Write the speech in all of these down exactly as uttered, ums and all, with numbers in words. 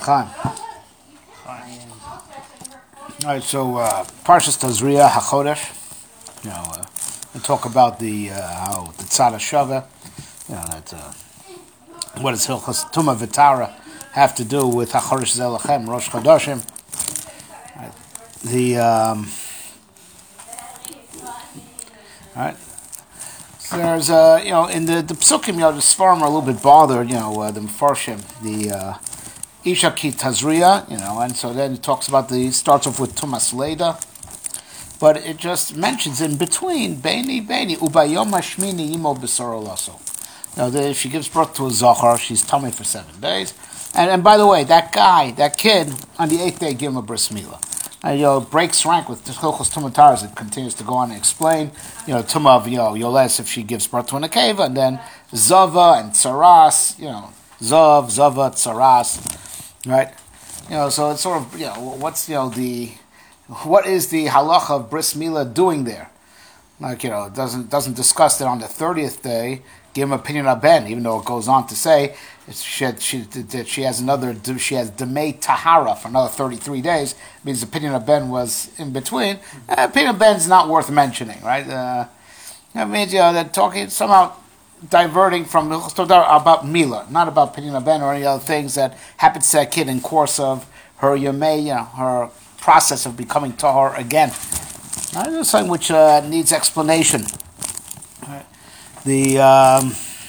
Chaim. All right, so uh, Parshas Tazria Hachodesh. You know, uh, we talk about the uh, how the Tzad Shava. You know that uh, what does Hilchos Tuma Vitara have to do with Hachodesh Zelachem Rosh Chodashim? Right. The um, all right. So there's uh, you know in the the Psukim, you know, the Sfarim are a little bit bothered. You know, uh, the Mefarshim, the uh, Isha Ki Tazria, you know, and so then it talks about the, starts off with Tumas Leda, but it just mentions in between, Beini, Beini, Ubayom Hashmini Imo B'Soro Lasso. You know, the, if she gives birth to a Zachar, she's tummy for seven days. And, and by the way, that guy, that kid, on the eighth day, give him a bris milah. And, you know, breaks rank with Hilchos Tumah Taras. It continues to go on and explain, you know, Tumah of, you know, Yoles if she gives birth to an Akeva, and then Zava and Tsaras, you know, Zav, Zava, Tsaras. Right, you know, so it's sort of, you know, what's, you know, the, what is the halacha of bris milah doing there? Like, you know, it doesn't doesn't discuss that on the thirtieth day, give him opinion of ben, even though it goes on to say it's, she, had, she that she has another, she has demei tahara for another thirty-three days. It means opinion of ben was in between. Uh, opinion of ben's not worth mentioning, right? Uh, that means, you know, they're talking somehow diverting from about Mila, not about Penina Ben or any other things that happened to that kid in course of her Yomei, you know, her process of becoming Tahar again. Right? This is something which uh, needs explanation. Right. The um,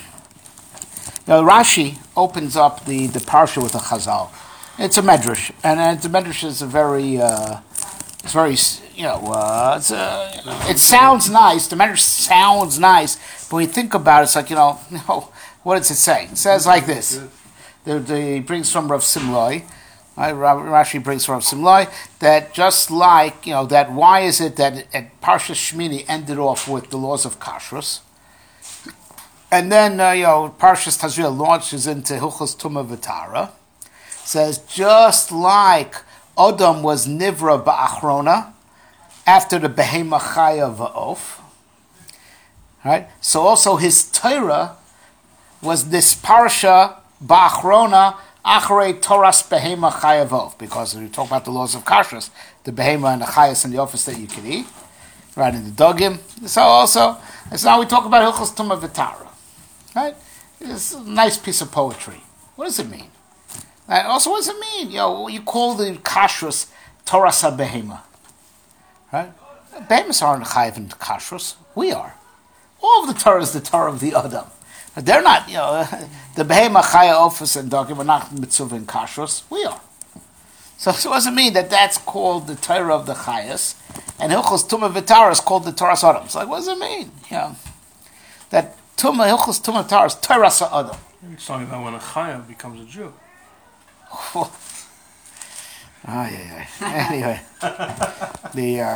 you know, Rashi opens up the, the parsha with a chazal. It's a medrash, and uh, the medrash is a very uh, it's very you know uh, it's a, it sounds nice. The medrash sounds nice. But when you think about it, it's like, you know, you know, what does it say? It says like this. The, the, it brings from Rav Simlai, right? Rashi brings from Rav Simlai, that just like, you know, that why is it that at Parshas Shmini ended off with the laws of Kashrus, and then, uh, you know, Parshas Tazria launches into Hilchos Tumah V'Tara, says just like Adam was Nivra Ba'achrona, after the Behema Chaya Va'of, right? So also his Torah was this parsha ba'achrona achrei Toras behema chayavov, because we talk about the laws of kashrus, the behema and the chayas and the office that you can eat, right? In the dogim. So also, so now we talk about Hilchos Tumah V'Tara, right? It's a nice piece of poetry. What does it mean? And also, what does it mean? You know, you call the kashrus Toras behema, right? Behemoths aren't chayav in kashrus. We are. All of the Torah is the Torah of the Adam. They're not, you know, the Behema, Chaya, Ofis, and Dogim are not Mitzvah and Kashrus. We are. So, so it doesn't mean that that's called the Torah of the Chayas, and Hilchos Tumah V'Tara is called the Torah Adam. So, like, what does it mean? You know, that Tumah, Hilchos Tumah V'Tara is Torah Adam. It's talking about when a Chaya becomes a Jew. Oh, yeah, yeah. Anyway, the... Uh,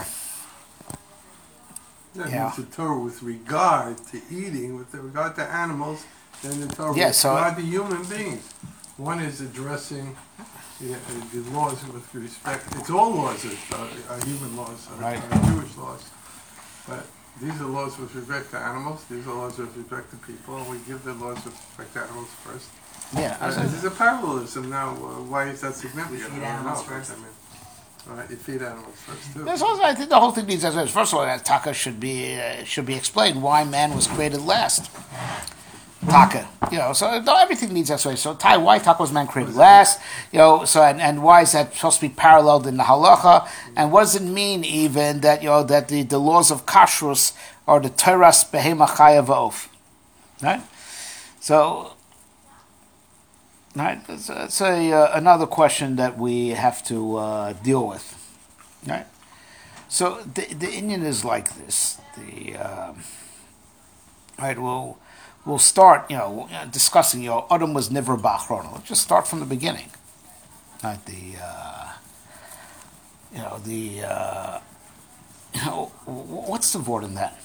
That yeah. means the Torah with regard to eating, with regard to animals, then the Torah yeah, with so regard to human beings. One is addressing the, uh, the laws with respect. It's all laws are, are human laws, are, right. are Jewish laws. But these are laws with respect to animals. These are laws with respect to people. And we give the laws with respect to animals first. Yeah, uh, there's a parallelism now. Uh, why is that significant? We feed animals first. I mean, Right, you feed animals first too. There's also, I think the whole thing needs explanation. First of all, that taka should be uh, should be explained why man was created last. Taka, you know, so everything needs explanation. So, Tai, why taka was man created last? You know, so and, and why is that supposed to be paralleled in the halacha? And what does it mean even that, you know, that the, the laws of kashrus are the teras behema chaya va'of, right? So. Right, that's, that's a uh, another question that we have to uh, deal with. Right, so the the Indian is like this. The um, right, we'll we'll start, you know, discussing. You know, Adam was never ba'achrona. Let's just start from the beginning. Right, the uh, you know the uh, you know what's the word in that?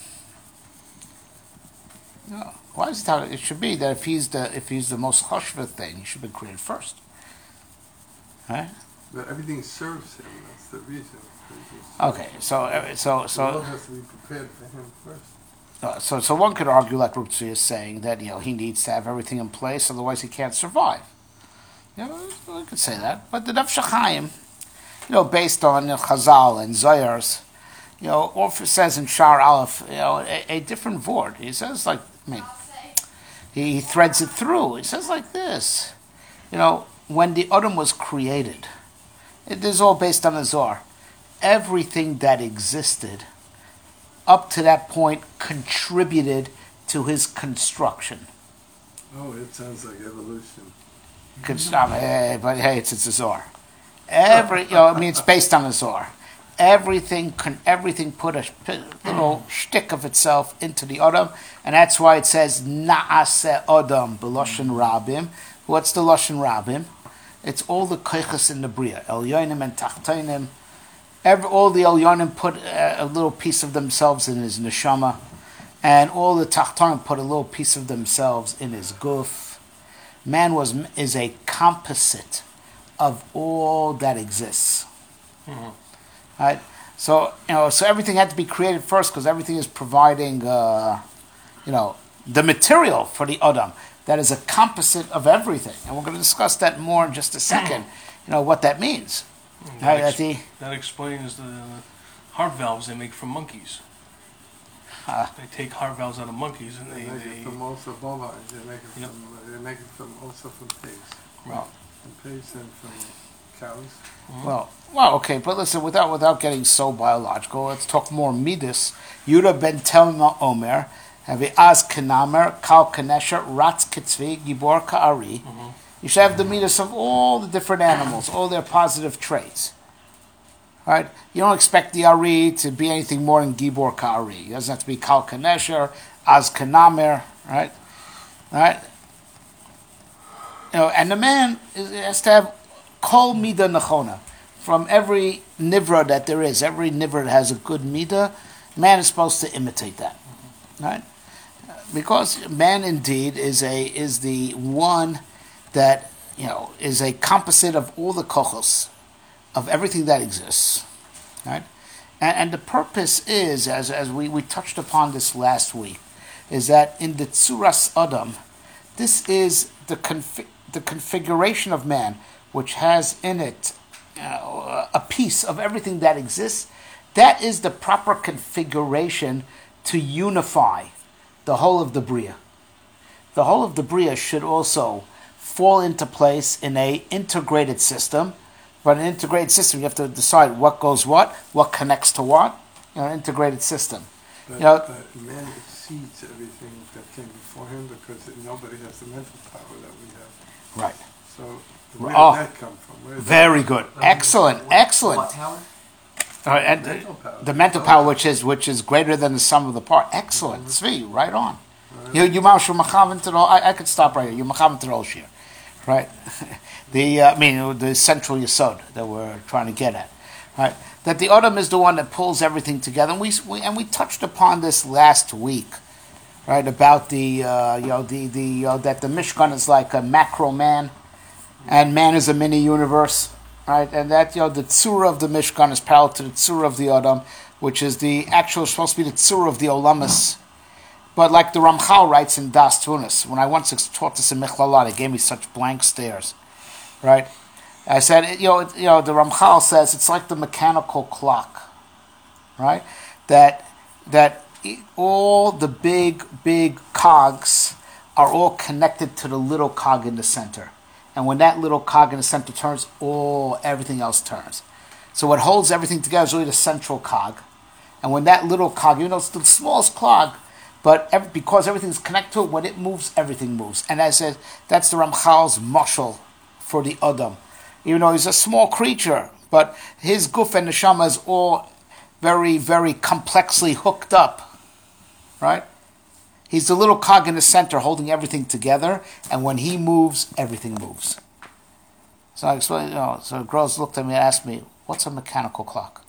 No. Why is it how it should be that if he's the if he's the most chashva thing, he should be created first, right? But everything serves him. That's the reason. Okay, so uh, so so. The world has to be prepared for him first. Uh, so so one could argue, like Rutzi is saying, that, you know, he needs to have everything in place, otherwise he can't survive. You know, we could say that. But the Nefesh HaChaim, you know, based on you know, Chazal and Zoyars, you know, Orpha says in Shar Aleph, you know, a, a different word. He says like, I mean, he, he threads it through. He says like this, you know, when the Adam was created, it is all based on the Zohar. Everything that existed up to that point contributed to his construction. Oh, it sounds like evolution. Const- I mean, hey, but hey, it's, it's a Zohar. Every, you know, I mean, it's based on the Zohar. Everything, con- everything put a p- little shtick of itself into the Adam, and that's why it says Naaseh Adam b'Loshen Rabim. What's the Loshen Rabim? It's all the koiches in the Bria, Elyonim and Tachtonim. Every, all the Elyonim put a, a little piece of themselves in his neshama, and all the Tachtonim put a little piece of themselves in his guf. Man was is a composite of all that exists. Mm-hmm. Right? So you know, so everything had to be created first because everything is providing, uh, you know, the material for the Adam. That is a composite of everything, and we're going to discuss that more in just a second. You know what that means. That, Right, ex- the, that explains the heart valves they make from monkeys. uh, They take heart valves out of monkeys and They they, make it they from also bovine, they make it Yep. from, they make it from, also from pigs. well, From pigs and from cows. well, well, okay, but listen, without without getting so biological, let's talk more midas. Yuda ben Telma Omer, have a az kenamer, kal kanesha, ratz kitzvi, gibor ka'ari. You should have the midas of all the different animals, all their positive traits. Right? You don't expect the Ari to be anything more than Gibor Ka'ari. It doesn't have to be Kal Kanesher, Az Kanamer, right? Right? You know, and the man is, has to have Kol Mida Nechona. From every Nivra that there is, every Nivra that has a good Mida, man is supposed to imitate that. Right? Because man indeed is a is the one that, you know, is a composite of all the kochos, of everything that exists, right? And, and the purpose is, as as we, we touched upon this last week, is that in the Tzuras Adam, this is the confi- the configuration of man, which has in it uh, a piece of everything that exists. That is the proper configuration to unify the whole of the Bria. The whole of the Bria should also fall into place in a integrated system. But an integrated system, you have to decide what goes what, what connects to what. You know, an integrated system. But, You know, but man exceeds everything that came before him because nobody has the mental power that we have. right. So where Oh, did that come from? Where did Very good. Excellent. Excellent. What power? All right, and Mental power. the mental power, which is which is greater than the sum of the part. Excellent. Tzvi, right on. You you ma'ashu machavin to the- I I could stop right here. You machavin to the whole shir. Right. The uh, I mean the central yesod that we're trying to get at. Right. That the Adam is the one that pulls everything together, and we, we and we touched upon this last week. Right, about the uh, you know the the uh, that the Mishkan is like a macro man, and man is a mini universe, right? And that you know the tzura of the Mishkan is parallel to the tzura of the Adam, which is the actual supposed to be the tzura of the Olamas. But like the Ramchal writes in Das Tunis, when I once taught this in Michlalah, they gave me such blank stares, right? I said, you know, you know, the Ramchal says it's like the mechanical clock, right? That that. All the big, big cogs are all connected to the little cog in the center. And when that little cog in the center turns, all everything else turns. So what holds everything together is really the central cog. And when that little cog, even though it's the smallest cog, but every, because everything's connected to it, when it moves, everything moves. And as I said, that's the Ramchal's mashal for the Adam. Even though he's a small creature, but his guf and neshama is all very, very complexly hooked up. Right? He's the little cog in the center holding everything together, and when he moves, everything moves. So I explained, you know, so girls looked at me and asked me, what's a mechanical clock?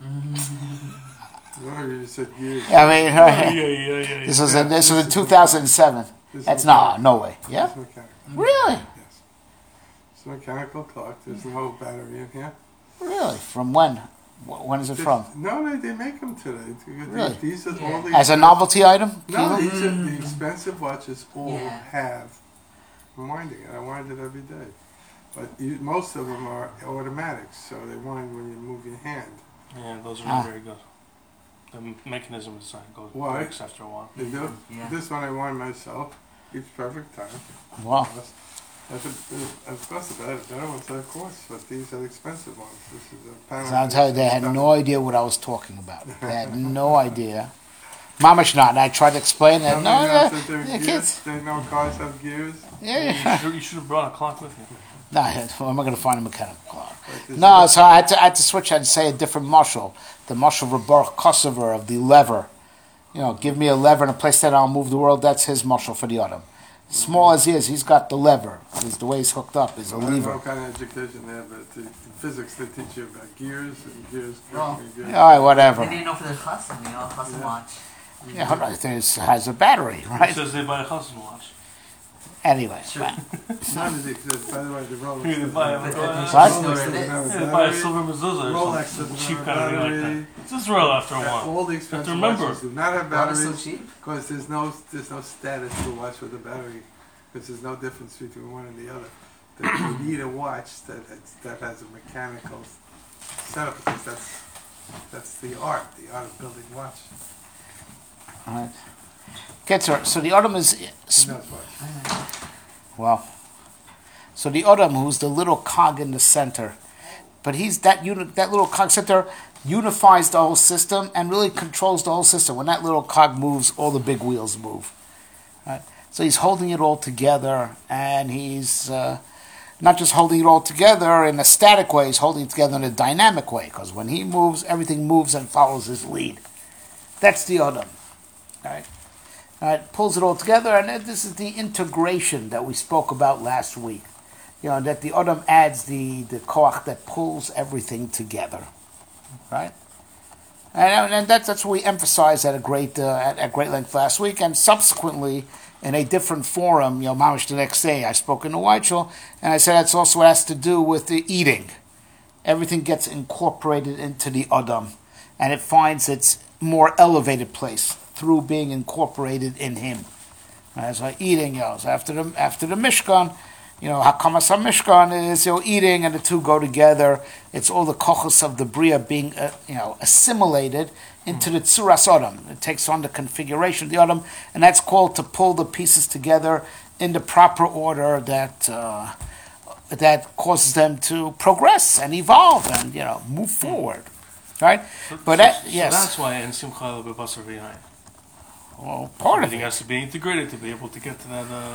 No, you said years. I mean, yeah, yeah, yeah, yeah. this was in, this was in two thousand seven. This That's is no, mechanical. no way. Yeah? It's mechanical. Really? Yes. It's a mechanical clock. There's no battery in here. Really? From when? Wh- When is it from? No, they, they make them today. These- Really? These are Yeah. all the As a novelty item? No, Kilo? these are the expensive watches all Yeah. have. I'm winding it. I wind it every day. but you, most of them are automatics, so they wind when you move your hand. Yeah, those are Ah. not very good. The m- mechanism inside goes Why? breaks after a while. They do. Yeah. This one I wind myself, keeps perfect time. Wow. That's a, of course, the better, better ones are of course, but these are the expensive ones. This is a panel. So I'll tell you, they had no idea what I was talking about. They had no idea. Mamash not. And I tried to explain it. Somebody No, knows no, that they're yeah, gears. kids. They know cars have gears. Yeah, You yeah. should, you should have brought a clock with you. No, well, am I going to find a mechanical clock? Like this No, is- so I had to, I had to switch and say a different mushal. The mushal Rebar Kosover of the lever. You know, give me a lever and a place that I'll move the world. That's his mushal for the autumn. Small as he is, he's got the lever. Is the way he's hooked up is a I don't know lever. what kind of education they have, but the, in physics they teach you about gears and gears. Well, and gears. All right, whatever. They didn't know for the chassan, you know, chassan Yeah. watch. Yeah, hold on, it has a battery, It right? says they buy a husband watch. Anyway, Sure. None of these, by the way, the Rolex. You doesn't buy have- a- But at least What? you know Rolex what it doesn't have is. a Yeah, buy a battery. silver mezuzah or Rolex something. doesn't Cheap have kind of thing like battery. that. Just roll after a Uh, while. All the expensive remember. watches do not have Why is it so batteries cheap? because there's no there's no status to a watch with a battery because there's no difference between one and the other. That you need a watch that it's, that has a mechanical setup because that's that's the art, the art of building watch. all right. Get to her. So the autumn is Who knows what? well. So the autumn, who's the little cog in the center, but he's that unit. That little cog center unifies the whole system and really controls the whole system. When that little cog moves, all the big wheels move. Right? So he's holding it all together, and he's uh, not just holding it all together in a static way. He's holding it together in a dynamic way because when he moves, everything moves and follows his lead. That's the autumn. Right? Right, pulls it all together, and then this is the integration that we spoke about last week. You know, that the Adam adds the, the koach that pulls everything together. Right? And, and that's, that's what we emphasized at a great uh, at, at great length last week, and subsequently in a different forum, you know, mamish the next day, I spoke in the Whiteshell, and I said that's also what has to do with the eating. Everything gets incorporated into the Adam, and it finds its more elevated place through being incorporated in him. Right? So eating, you know, so after the after the Mishkan, you know, Hakamas Mishkan is, you know, eating, and the two go together. It's all the kochos of the Bria being, uh, you know, assimilated into the Tzuras Adam. It takes on the configuration of the Adam, and that's called to pull the pieces together in the proper order that uh, that causes them to progress and evolve and, you know, move forward. Right? So, But so, that, so yes. that's why in Simcha B'Basar V'Yayin. Well, part of Everything it. has to be integrated to be able to get to that. Uh,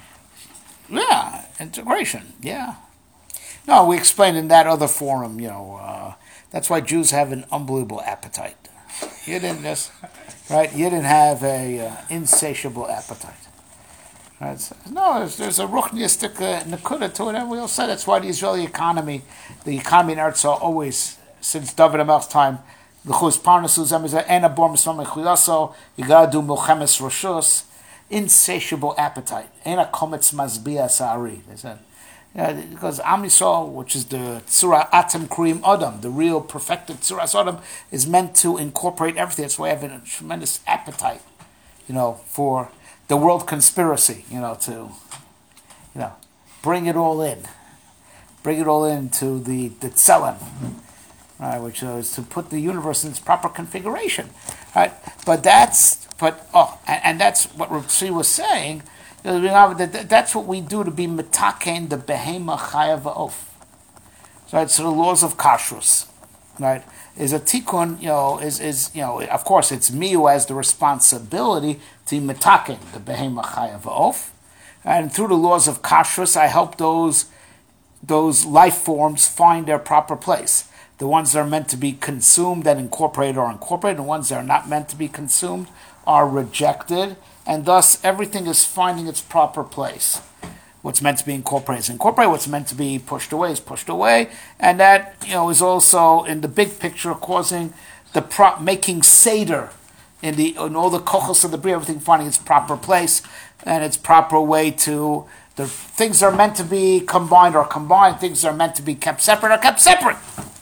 Yeah, integration. Yeah. No, we explained in that other forum, you know, uh, that's why Jews have an unbelievable appetite. You didn't just, right? You didn't have a uh, insatiable appetite. Right? So, no, there's, there's a ruchniistic uh, nakuda to it, and we all said that's why the Israeli economy, the economy in Eretz are always, since David HaMelech's time, l'chuz parnasu zemizah ena bor mismam mechuyaso, you gotta do milchemes roshus, insatiable appetite. Ena kometz mazbia sa'ari. They said, yeah, because Am Yisrael, which is the Tzura Atem Kriyim Adam, the real perfected Tzuras Adam, is meant to incorporate everything. That's why I have a tremendous appetite, you know, for the world conspiracy, you know, to, you know, bring it all in. Bring it all into the, the Tzelem, right, which is to put the universe in its proper configuration. Right? But that's, but, oh, and, and that's what Rashi was saying. You know, that- that's what we do to be metaken the behema chayav va'of. Right, so the laws of kashrus, right, is a tikkun. You know, is is you know, of course, it's me who has the responsibility to metaken the behema chayav va'of, and through the laws of kashrus, I help those those life forms find their proper place. The ones that are meant to be consumed and incorporated are incorporated. The ones that are not meant to be consumed are rejected. And thus, everything is finding its proper place. What's meant to be incorporated is incorporated. What's meant to be pushed away is pushed away. And that, you know, is also, in the big picture, causing the pro- making Seder in the in all the kochos of the bria, everything finding its proper place and its proper way to, the things that are meant to be combined are combined. Things that are meant to be kept separate are kept separate.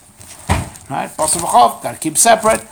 Right? Basar v'chov, got to keep separate,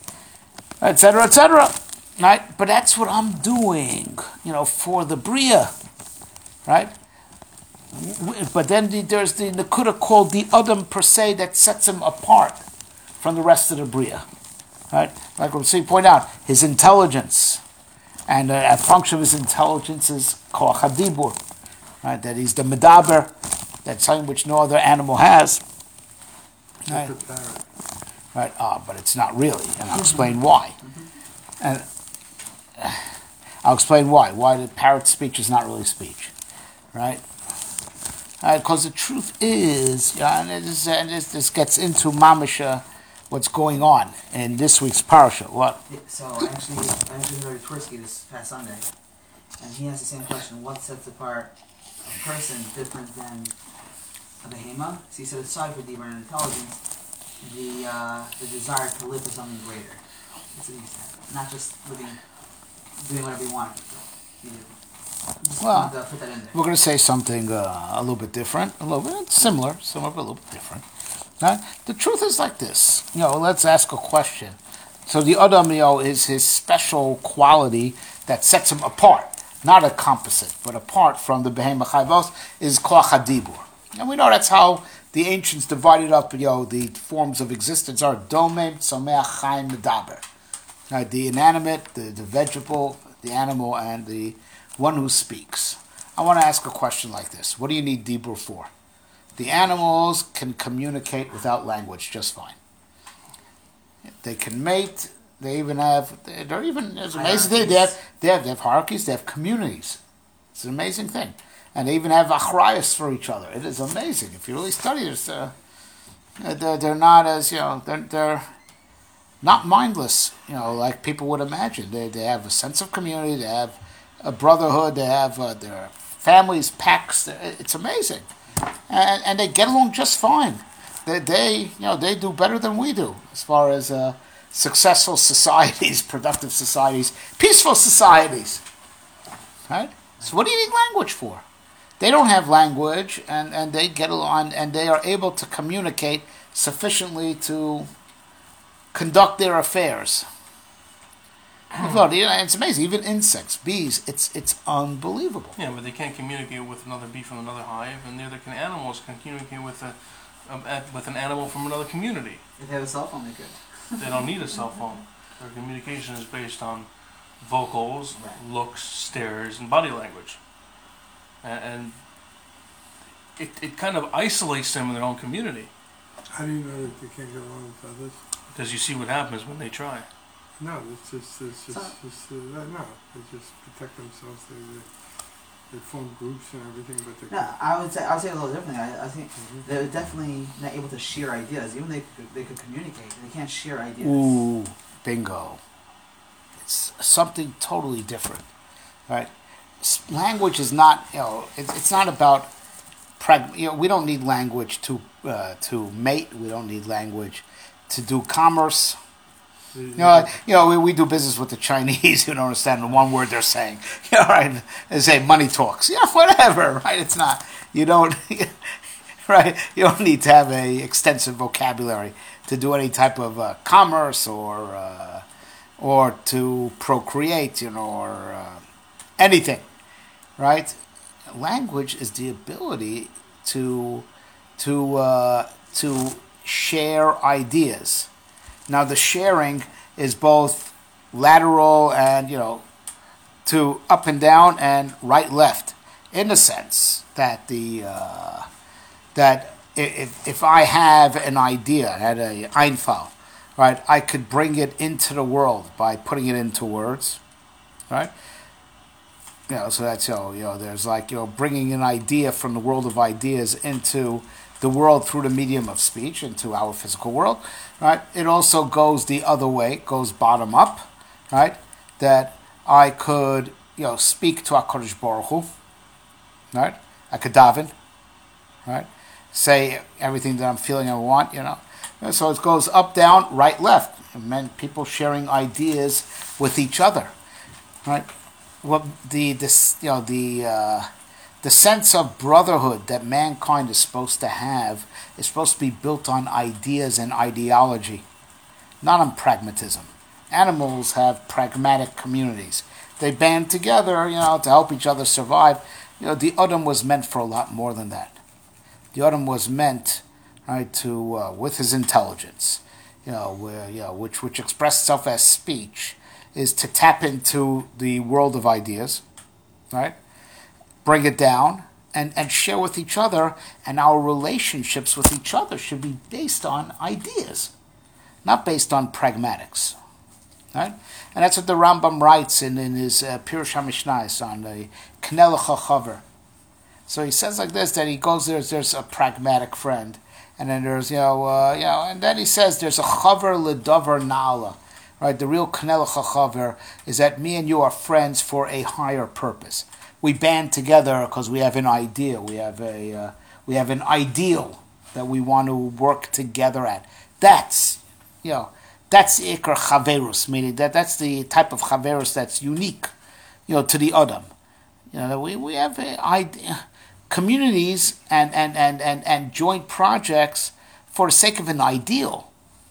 et cetera, et cetera. Right? But that's what I'm doing, you know, for the Bria. Right? w- but then the, there's the Nakuda called the Adam per se that sets him apart from the rest of the Bria. Right? Like we see, point out, his intelligence, and uh, a function of his intelligence is Koach HaDibur, right? That he's the Medaber, that's something which no other animal has. Right? Just a parrot. Right? Ah, but it's not really, and I'll explain why. And uh, I'll explain why. Why the parrot speech is not really speech, right? Because the truth is, yeah, and, this, and this, this gets into Mamisha, what's going on in this week's parasha. What? Yeah, so actually, I actually heard Tversky this past Sunday, and he asked the same question: what sets apart a person different than a behema? So he said, aside from deeper intelligence, the uh, the desire to live for something greater. That's what he said. Not just living, doing whatever you want. You do. Just Well, wanted to put that in there. We're going to say something uh, a little bit different, a little bit similar, similar but a little bit different. Right? The truth is like this. You know, let's ask a question. So the Adam, you know, is his special quality that sets him apart, not a composite, but apart from the Behem Chayvos, is Koach HaDibur. And we know that's how the ancients divided up, you know, the forms of existence are Domem, Tzomeach, Chaim, Medaber. Right? The inanimate, the, the vegetable, the animal, and the one who speaks. I want to ask a question like this. What do you need Dibur for? The animals can communicate without language just fine. They can mate. They even have. They're even. It's amazing thing. They have. They have. They have hierarchies. They have communities. It's an amazing thing, and they even have achrayas for each other. It is amazing if you really study this. Uh, they're, they're not as you know. They're they're not mindless. You know, like people would imagine. They they have a sense of community. They have a brotherhood. They have uh, their families, packs. It's amazing. And, and they get along just fine. They, they, you know, they do better than we do as far as uh, successful societies, productive societies, peaceful societies. Right? So what do you need language for? They don't have language, and, and they get along, and they are able to communicate sufficiently to conduct their affairs. Well, you know, it's amazing. Even insects, bees, it's it's unbelievable. Yeah, but they can't communicate with another bee from another hive, and neither can animals can communicate with a, a with an animal from another community. If they have a cell phone, they could. They don't need a cell phone. Their communication is based on vocals, Right. looks, stares, and body language. And, and it, it kind of isolates them in their own community, How do you know that they can't get along with others? because you see what happens when they try. No, it's just, it's just, So- just uh, no. They just protect themselves. They, they, they form groups and everything, but they. No, I would say I would say it a little differently. I, I think Mhm. they're definitely not able to share ideas. Even they could, they could communicate. They can't share ideas. Ooh, bingo. It's something totally different, right? S- Language is not, you know, it, it's not about, prag- you know, we don't need language to uh, to mate. We don't need language to do commerce. they- You know, like, you know, we, we do business with the Chinese who don't understand the one word they're saying. You know, right? They say money talks. Yeah, whatever, right? It's not. You don't, right? You don't need to have a extensive vocabulary to do any type of uh, commerce or uh, or to procreate, you know, or uh, anything, right? Language is the ability to to uh, to share ideas. Now, the sharing is both lateral and, you know, to up and down and right left, in the sense that the uh, that if if I have an idea, I had a Einfall, right, I could bring it into the world by putting it into words, right? You know, so that's, you know, you know, there's like, you know, bringing an idea from the world of ideas into the world through the medium of speech, into our physical world, right? It also goes the other way, goes bottom up, right? That I could, you know, speak to HaKadosh Baruch Hu, right? I could daven, right? Say everything that I'm feeling and want, you know. And so it goes up, down, right, left. And men, people sharing ideas with each other, right? Well, the this you know the uh, the sense of brotherhood that mankind is supposed to have is supposed to be built on ideas and ideology, not on pragmatism. Animals have pragmatic communities. They band together, you know, to help each other survive. you know, the Adam was meant for a lot more than that. The Adam was meant, right, to uh, with his intelligence, you know, where you know, which which expressed itself as speech, is to tap into the world of ideas, right? Bring it down and, and share with each other, and our relationships with each other should be based on ideas, not based on pragmatics, right? And that's what the Rambam writes in, in his uh, Pirush HaMishnayos on the Knelech HaChaver. So he says like this, that he goes, there's there's a pragmatic friend, and then there's, you know, uh, you know, and then he says there's a Chaver L'Davar Na'ala, right? The real Knelech HaChaver is that me and you are friends for a higher purpose. We band together because we have an idea, we have a uh, we have an ideal that we want to work together at. That's, you know, that's Ikar Chaverus, meaning that that's the type of Chaverus that's unique, you know, to the Adam. You know, we, we have a idea, communities and, and, and, and, and joint projects for the sake of an ideal.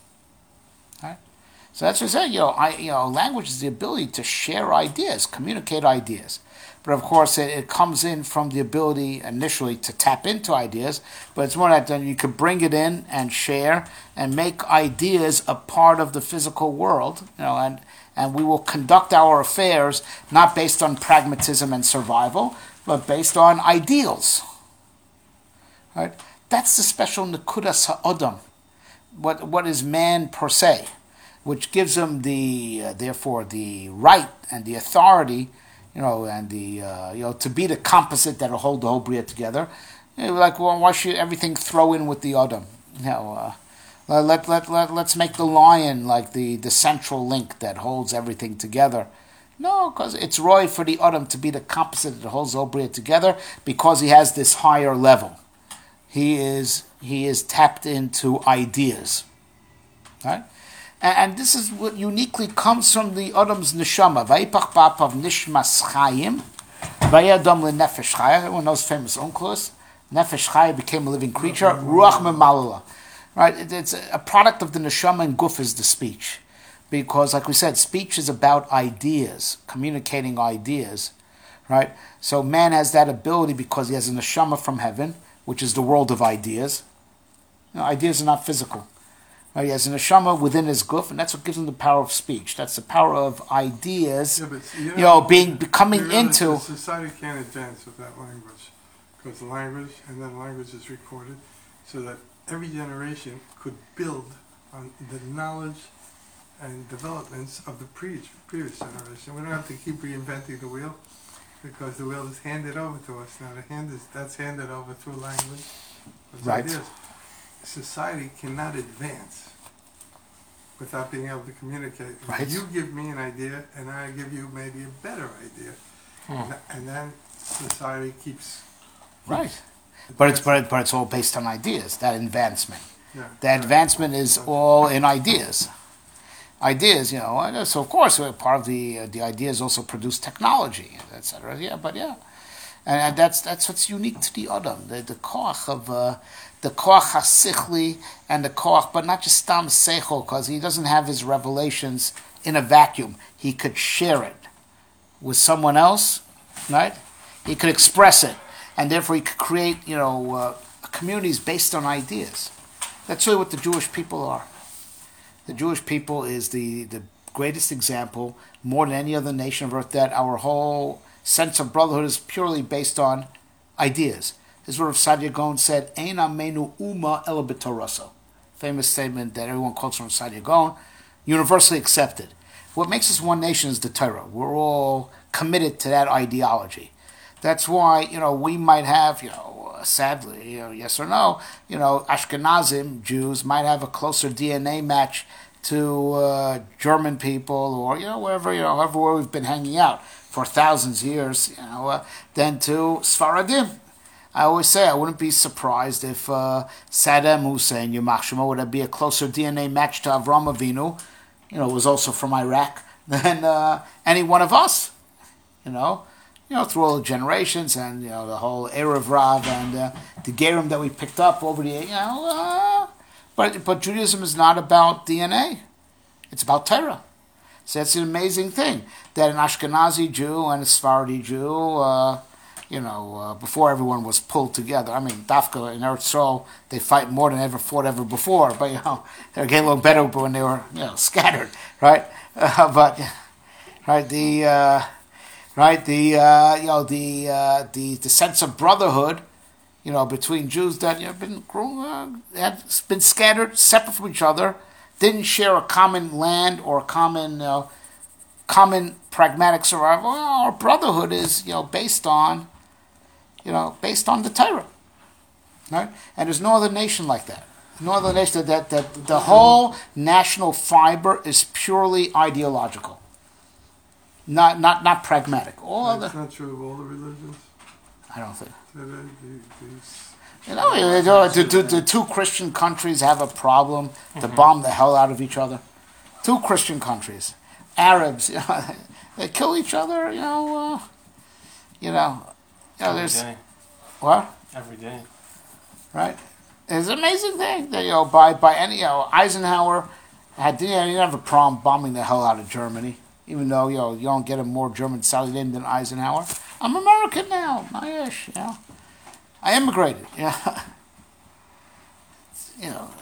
Right? So that's what I say, you know, I, you know, language is the ability to share ideas, communicate ideas. But of course, it, it comes in from the ability initially to tap into ideas, but it's more that then you could bring it in and share and make ideas a part of the physical world, you know, and, and we will conduct our affairs not based on pragmatism and survival, but based on ideals. Right? That's the special Nekudas HaAdam, what what is man per se, which gives him the, uh, therefore, the right and the authority, you know, and the uh, you know, to be the composite that'll hold the whole bria together. You know, like, well, why should everything throw in with the Adam? You know, uh, let let let let's make the lion like the, the central link that holds everything together. No, because it's right for the Adam to be the composite that holds the whole bria together, because he has this higher level. He is he is tapped into ideas, right? And this is what uniquely comes from the Adam's neshama. Vayipach ba'apav nishmas chayim, vayadam lenefesh chaya. Everyone knows famous Onkelos. Nefesh chaya became a living creature. Ruach memalala. Right? It, it's a product of the neshama, and guf is the speech. Because, like we said, speech is about ideas, communicating ideas. Right? So man has that ability because he has a neshama from heaven, which is the world of ideas. You know, ideas are not physical. He has an neshama within his guf, and that's what gives him the power of speech. That's the power of ideas, Yeah, but you know, you know, being coming you realize into. the society can't advance without language, because the language and then language is recorded, so that every generation could build on the knowledge and developments of the previous previous generation. We don't have to keep reinventing the wheel, because the wheel is handed over to us now. The hand is that's handed over through language. Those Right. ideas. Society cannot advance without being able to communicate. Right. You give me an idea, and I give you maybe a better idea, Hmm. and then society keeps. Right. But it's, but, it, but it's all based on ideas, that advancement. Yeah. The advancement is all in ideas. Ideas, you know, and so of course, uh, part of the uh, the ideas also produce technology, et cetera. Yeah, but yeah. And, and that's that's what's unique to the Adam, the, the koach of uh, the koach hasichli and the koach, but not just stam seichel, because he doesn't have his revelations in a vacuum. He could share it with someone else, right? He could express it, and therefore he could create, you know, uh, communities based on ideas. That's really what the Jewish people are. The Jewish people is the, the greatest example, more than any other nation of earth, that our whole sense of brotherhood is purely based on ideas. This is what Rav Sadia Gaon said, Ein amenu uma ela b'toraso. Famous statement that everyone quotes from Rav Sadia Gaon, universally accepted. What makes us one nation is the Torah. We're all committed to that ideology. That's why, you know, we might have, you know, uh, sadly, you know, yes or no, you know, Ashkenazim, Jews, might have a closer D N A match to uh, German people, or, you know, wherever, you know, everywhere we've been hanging out for thousands of years, you know, uh, than to Sfaradim. I always say I wouldn't be surprised if uh, Saddam Hussein, Yamach Shema, would be a closer D N A match to Avram Avinu, you know, was also from Iraq, than uh, any one of us, you know. You know, through all the generations and, you know, the whole Erev Rav and uh, the Gerim that we picked up over the, you know, uh, but, but Judaism is not about D N A. It's about Torah. So that's an amazing thing, that an Ashkenazi Jew and a Sephardi Jew, uh, you know, uh, before everyone was pulled together. I mean, Dafka and Eretz Yisrael, they fight more than ever fought ever before, but, you know, they were getting a little better when they were, you know, scattered, right? Uh, but, right, the, uh, right, the, uh, you know, the, uh, the, the sense of brotherhood, you know, between Jews that, you know, been grown, uh, had been scattered, separate from each other, didn't share a common land or a common, uh, common pragmatic survival. Well, our brotherhood is, you know, based on, you know, based on the Torah, right? And there's no other nation like that. No other nation that that, that the whole national fiber is purely ideological, not not not pragmatic. All That's other, not true of all the religions. I don't think. So the- the- these- You know, you know, the, the, the two Christian countries have a problem to bomb the hell out of each other. Two Christian countries, Arabs, you know, they kill each other. You know, uh, you know, you know. Every There's day. what, Every day. right? It's an amazing thing that, you know, by by any, you know, Eisenhower had, you know, he didn't have a problem bombing the hell out of Germany, even though, you know, you don't get a more German salad in than Eisenhower. I'm American now, my ish, you know. I immigrated, yeah. You know,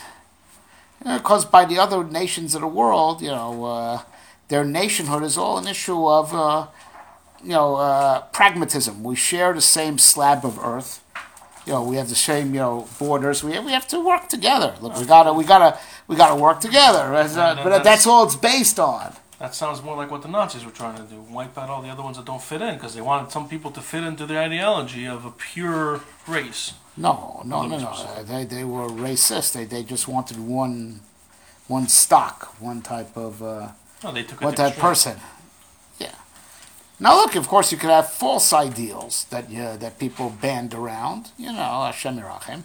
because by the other nations of the world, you know, uh, their nationhood is all an issue of, uh, you know, uh, pragmatism. We share the same slab of earth. You know, we have the same, you know, borders. We we have to work together. Look, we gotta we gotta we gotta work together. As, uh, but that's all it's based on. That sounds more like what the Nazis were trying to do. Wipe out all the other ones that don't fit in, because they wanted some people to fit into their ideology of a pure race. No, no, no, no. They they were racist. They they just wanted one one stock, one type of uh, No, they took it one to type extreme. person. Yeah. Now look, of course, you could have false ideals that uh, that people band around. You know, Hashem Yerachem.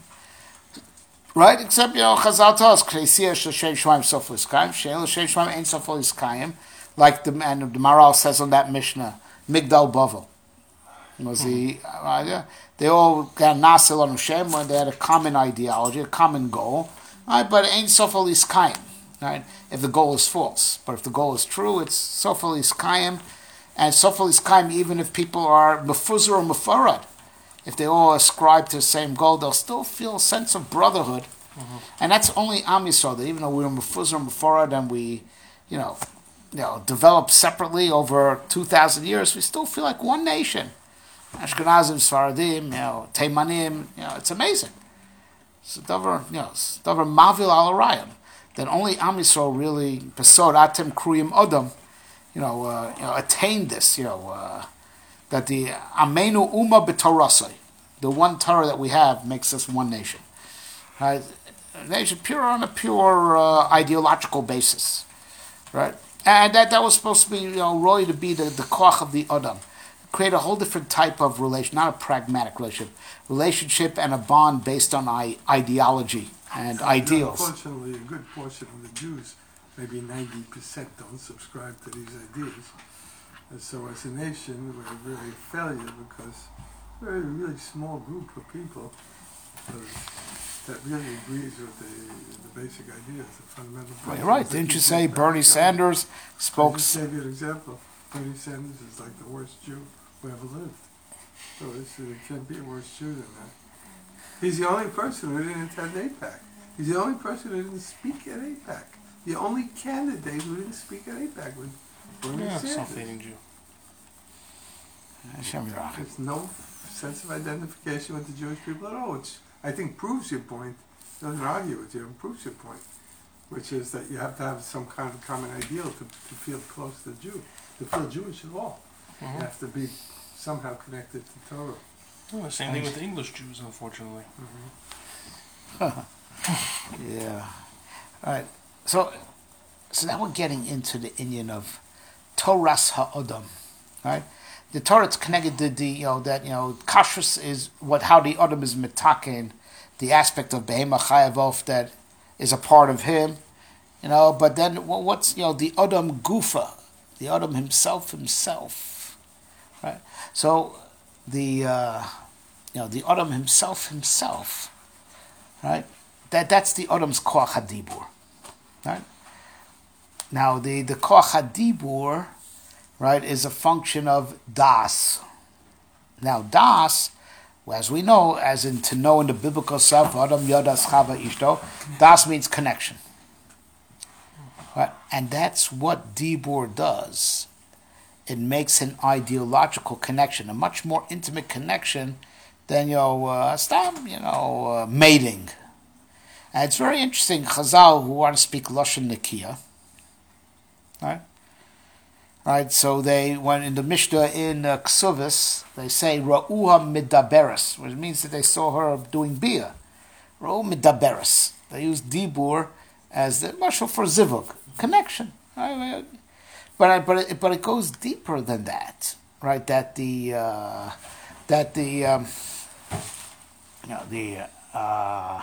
Right? Except, you know, Chazal tells us, Kreisiya Sheshem Shemaim Sof Liskayim, She'el Sheshem Shemaim Ein Sof Liskayim, like the, and the Maral says on that Mishnah, Migdal Bavel. Was the, uh, they all got Nasel on Hashem when they had a common ideology, a common goal, right? But Ein Sof Liskayim, right? If the goal is false. But if the goal is true, it's Sof Liskayim, and Sof Liskayim, even if people are Mefuzar or Mefarad, if they all ascribe to the same goal, they'll still feel a sense of brotherhood. Mm-hmm. And that's only Am Yisrael, that even though we're Mefuzar and Mefarad and we, you know, you know, develop separately over two thousand years, we still feel like one nation. Ashkenazim, Sfaradim, you know, Teimanim, you know, it's amazing. So davar, you know, davar mavil al arayim. That only Am Yisrael really, Pesod Atem Kruyim Odom, you know, uh, you know, attained this, you know, uh, that the Amenu Uma B'Torasai, the one Torah that we have, makes us one nation. Right? A nation pure on a pure uh, ideological basis. Right? And that, that was supposed to be, you know, really to be the, the koach of the Adam. Create a whole different type of relation, not a pragmatic relationship. Relationship and a bond based on I- ideology and ideals. Unfortunately, a good portion of the Jews, maybe ninety percent, don't subscribe to these ideas. And so as a nation, we're really a failure because we're a really small group of people uh, that really agrees with the, the basic ideas, the fundamental Right, principles. right. that Didn't you keep say us Bernie back. Sanders I spoke... just gave you an example. Bernie Sanders is like the worst Jew who ever lived. So it's, it can't be a worse Jew than that. He's the only person who didn't attend AIPAC. He's the only person who didn't speak at AIPAC. The only candidate who didn't speak at AIPAC was Bernie Yeah, Sanders. self-hating Jew. Hashem Yerachem. There's no sense of identification with the Jewish people at all, which I think proves your point. Doesn't argue with you, it proves your point, which is that you have to have some kind of common ideal to, to feel close to the Jew, to feel Jewish at all. Mhm. You have to be somehow connected to Torah. Oh, the same thing with the English Jews, unfortunately. Yeah. All right. So, so now we're getting into the Indian of Toras Ha'odam, right? The Torah is connected to the, you know, that, you know, kashrus is what, how the Adam is mitaken, the aspect of Behema Chayavof that is a part of him, you know, but then well, what's, you know, the Adam Gufa, the Adam himself, himself, right? So, the, uh, you know, the Adam himself, himself, right? That that's the Adam's koach hadibur, right? Now the the koach hadibur, right, is a function of das, Now, das, as we know, as in to know in the biblical self, Adam Yadas Chava Ishto, das means connection. Right? And that's what Dibur does. It makes an ideological connection, a much more intimate connection than, you know, uh, stam, you know, uh, mating. And it's very interesting, Chazal, who want to speak Lashon Nikia, right? Right, so they, when in the Mishnah in uh, Ksuvis, they say Ra'uha midaberes, which means that they saw her doing bia. Ra'u midaberes. They use dibur as the marshal for zivug, connection. Right? But but it, but it goes deeper than that, right? That the uh, that the um, you know the uh,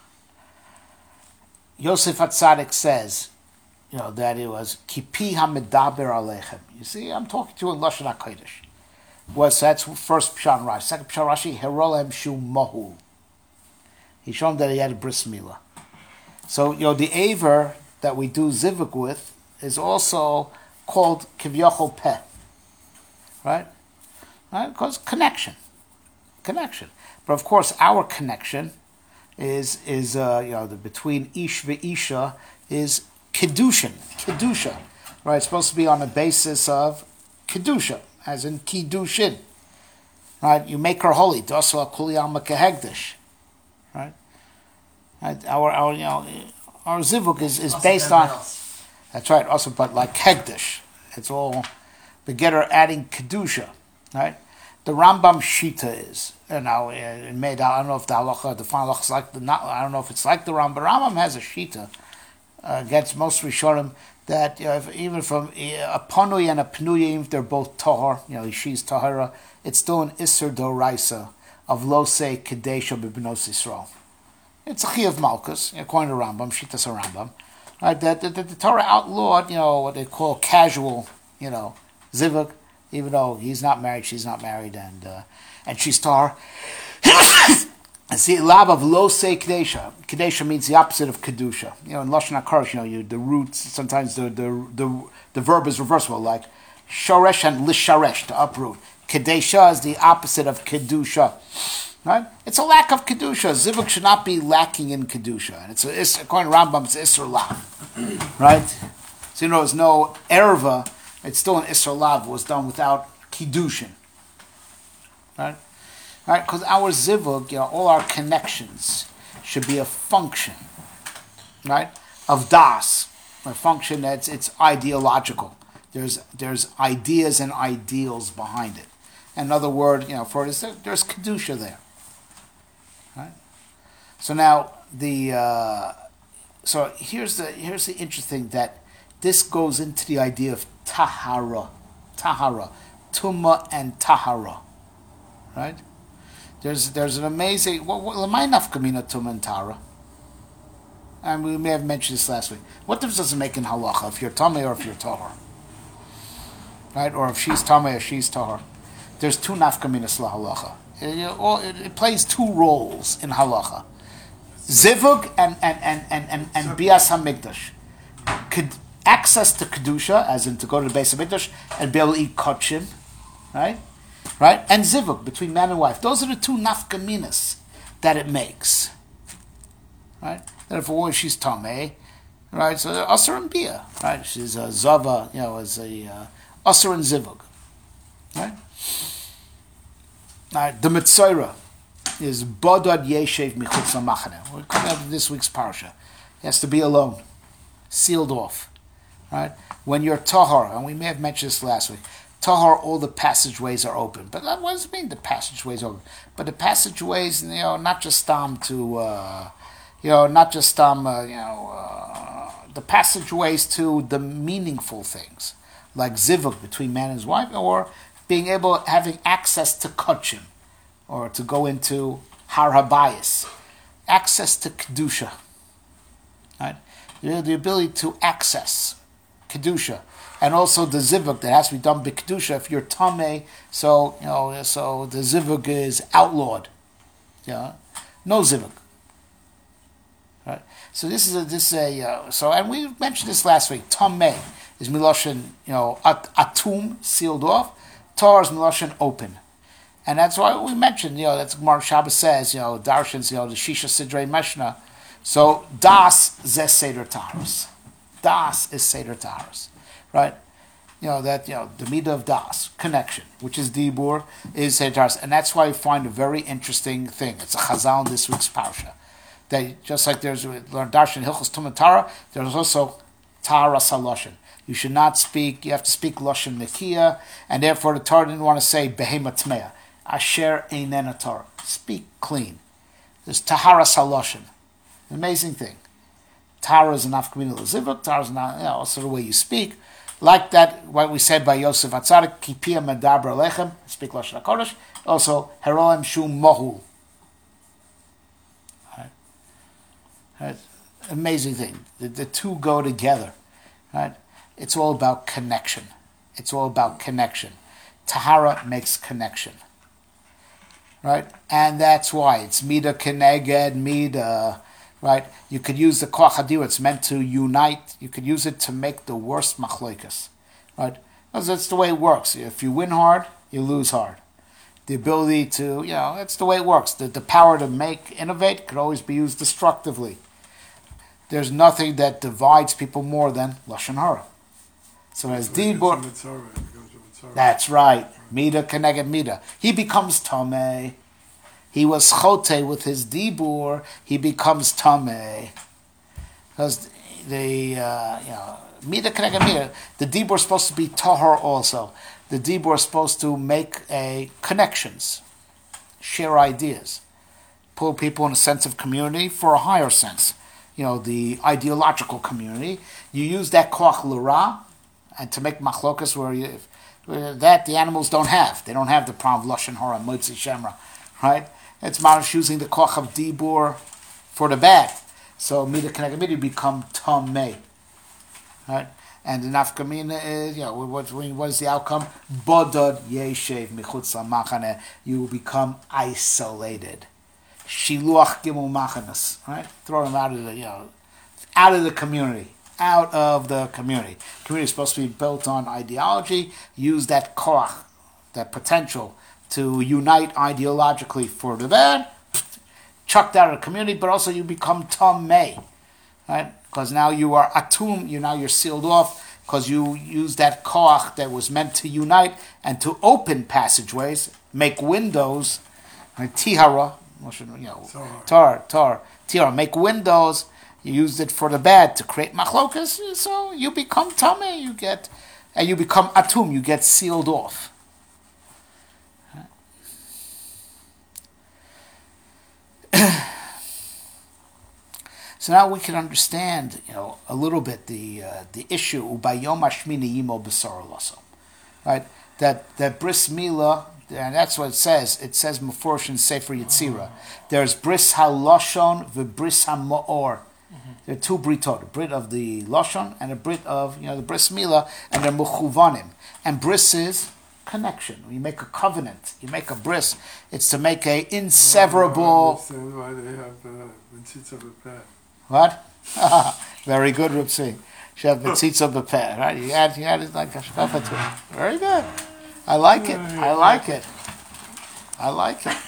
Yosef Atzadik says, you know, that it was kipi hamidaber alechem. You see, I'm talking to you in Lashon HaKodesh. Was that's first Pshan Rashi. Second Pshan Rashi, herolem shu mohu. He showed him that he had a bris milah. So, you know, the aver that we do zivuk with is also called kivyachol peh. Right? Right? Because connection. Connection. But of course, our connection is, is uh, you know, the between ish ve'isha is Kedushin, Kedusha, right? It's supposed to be on the basis of Kedusha, as in Kiddushin, right? You make her holy, Doswa Kuliyama Kehegdish, right? Right? Our, our, you know, our zivuk is, is based on, else. That's right, also, but like Hegdish, it's all the getter adding Kedusha, right? The Rambam Shita is, you know, it made, I don't know if the halacha, the final halacha is like the, not, I don't know if it's like the Rambam, but Rambam has a Shita. Uh, against most Rishonim, that you know, if, even from uh, a Panui and a Pnui, if they're both Tahar, you know, she's Tahara, it's still an Isser Doraisa of Lose Kadesha B'Bnos Yisrael. It's a Chi of Malkus, according to Rambam, Shitas Rambam. Right, that, that, that the Torah outlawed, you know, what they call casual, you know, Zivuk, even though he's not married, she's not married, and uh, and she's Tahar. And see, lab of lo se kadesha. Kadesha means the opposite of kedusha. You know, in lashon hakarish, you know, you the roots. Sometimes the the the, the verb is reversible, like shoresh and lisharesh, to uproot. Kadesha is the opposite of kedusha. Right? It's a lack of kedusha. Zivuk should not be lacking in kedusha, and it's, a, it's according to Rambam, it's isser lav. Right? So you know, there's no erva. It's still an isser lav. Was done without kiddushin. Right? Right, because our zivug, you know, all our connections should be a function, right, of das, a function that's it's ideological. There's there's ideas and ideals behind it. Another word, you know, for it is there's kedusha there, right? So now the uh, so here's the here's the interesting that this goes into the idea of tahara, tahara, tuma and tahara, right? There's there's an amazing Lamai nafkamina tum and tara. And we may have mentioned this last week. What difference does it make in halacha if you're tamei or if you're tahor? Right? Or if she's tamei or she's tahor. There's two nafkaminas la halacha. It, you know, it, it plays two roles in halacha. Zivug and and and and and, and bias hamikdash. Could access to kedusha, as in to go to the base of mikdash and be able to eat kachim, right? Right? And zivuk, between man and wife. Those are the two nafkaminas that it makes. Right? That if a woman, she's tamei, right? So asur and bia, right? She's a zava, you know, as a uh, asur and zivuk. Right? Right? The mitzayra is bodad yeshev michutz hamachane. We're coming out of this week's parsha. He has to be alone, sealed off. Right? When you're tahar, and we may have mentioned this last week, tahar, all the passageways are open. But what does it mean the passageways are open? But the passageways, you know, not just um to, uh, you know, not just um, uh, you know, uh, the passageways to the meaningful things, like zivuk between man and his wife, or being able, having access to kachim, or to go into har habayis, access to kedusha, right? You know, the ability to access kedusha. And also the zivug that has to be done b'kedusha. If you're tamei, so you know, so the zivug is outlawed. Yeah, no zivug. Right. So this is a this is a uh, so, and we mentioned this last week. Tamei is miloshin, you know, at, atum, sealed off. Tar is miloshin, open. And that's why we mentioned, you know, that's what Gemara Shabbos says, you know, Darshans, you know, the Shisha Sidrei Meshna. So, Das ze Seder Taharos. Das is Seder Taharos. Right? You know, that, you know, the Midah of Das, connection, which is Dibur, is Seder Taharos. And that's why we find a very interesting thing. It's a Chazal in this week's Parsha. That just like there's, learn Darshan Hilchos Tumah Tara, there's also Tara Saloshin. You should not speak, you have to speak Loshin Nekiah, and therefore the Torah didn't want to say Behema Tmeah. Asher Einena Torah. Speak clean. There's Tahara Saloshin. An amazing thing. Tahara is an Afkamina Lezivuk, Tahara is not, you know, also the way you speak. Like that, what we said by Yosef Atzadik, Kipia Medabra Lechem, speak Lashon HaKodesh. Also, Heroem Shum Mohul. Right. Right. Amazing thing. The, the two go together. Right. It's all about connection. It's all about connection. Tahara makes connection. Right? And that's why it's Mida Keneged, Mida, right? You could use the Koach HaDibur, it's meant to unite. You could use it to make the worst machloikas. Right? Because that's the way it works. If you win hard, you lose hard. The ability to, you know, that's the way it works. The, the power to make, innovate, could always be used destructively. There's nothing that divides people more than Lashon Hara. So as Dibur, that's right. Mida Keneged Mida. He becomes Tameh. He was Chote with his Dibur. He becomes Tameh. Because the, uh, you know, Mida Keneged Mida, the Dibur is supposed to be Tahor also. The Dibur is supposed to make a connections, share ideas, pull people in a sense of community for a higher sense. You know, the ideological community. You use that Koach L'Ra, and to make machlokas where you, that the animals don't have. They don't have the problem of Lashon Hara, Motzi Shemra, right? It's Marash using the Koach of Dibur for the bad. So Mida Keneged Mida become Tameh, right? And the Nafkamina is, you know, what, what is the outcome? Bodod Yeshev Michutz LaMachane. You become isolated. Shiluach Gimel Machanas, right? Throw them out of the, you know, out of the community. Out of the community. Community is supposed to be built on ideology. Use that koach, that potential to unite ideologically for the bad. Chucked out of the community, but also you become tameh, right? Because now you are atum. You now you're sealed off because you use that koach that was meant to unite and to open passageways, make windows, right? Tihara, you know, tar, tar, tihara, make windows. You used it for the bad to create machlokas, so you become tameh, you get, and you become atum, you get sealed off. So now we can understand, you know, a little bit the uh, the issue ubayom hashmini yimo b'sar laso, right? That that bris milah, and that's what it says. It says mefurish in Sefer Yetzirah. There's bris haloshon v'bris hamoor. There are two britot, a brit of the Lashon and a brit of, you know, the bris milah, and they're mechuvanim. And bris is connection. When you make a covenant, you make a bris, it's to make a inseverable... I understand why they have uh, mitzitza b'peh. What? Very good, Rupsi. She have mitzitza b'peh, right? You add, you add it like a shkafa to it. Very good. I like it. I like it. I like it.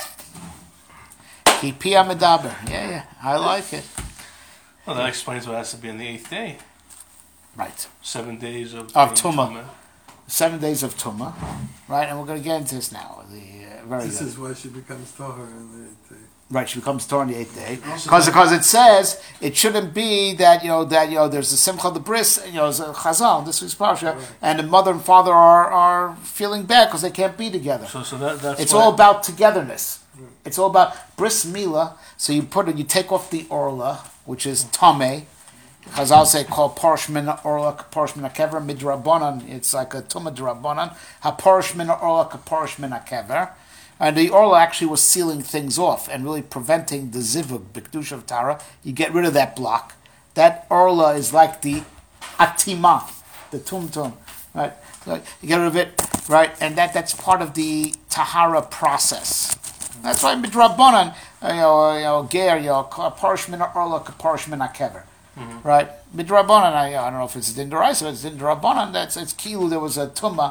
Kipi medaber. Yeah, yeah. I like it. Well, that explains why it has to be on the eighth day. Right. Seven days of, of Tumah. Seven days of Tumah. Right, and we're going to get into this now. The uh, very This good. is why she becomes Tahor in the eighth day. Right, she becomes Torah on the eighth day. Because because it says it shouldn't be that, you know, that, you know, there's the Simcha the Bris, you know, there's a Chazal, this week's Parsha, Right. and the mother and father are, are feeling bad because they can't be together. So, so that, that's It's why- all about togetherness. Right. It's all about bris milah. So you put it, you take off the orla, which is tameh. Chazal say called parsh min orla parsh min kever midrabanan. It's like a tumah drabanan. Ha parsh min orla parsh min kever. And the orla actually was sealing things off and really preventing the zivug b'kedusha of Tara. You get rid of that block. That orla is like the atima, the tumtum, right? So you get rid of it, right? And that that's part of the tahara process. That's why midrabanan, you know, you know, ger, you know, parsh min orla parsh min kever. Mm-hmm. Right, midrabanan. I, I don't know if it's din deraisa, but it's din derabanan. That's it's kilu. There was a tumah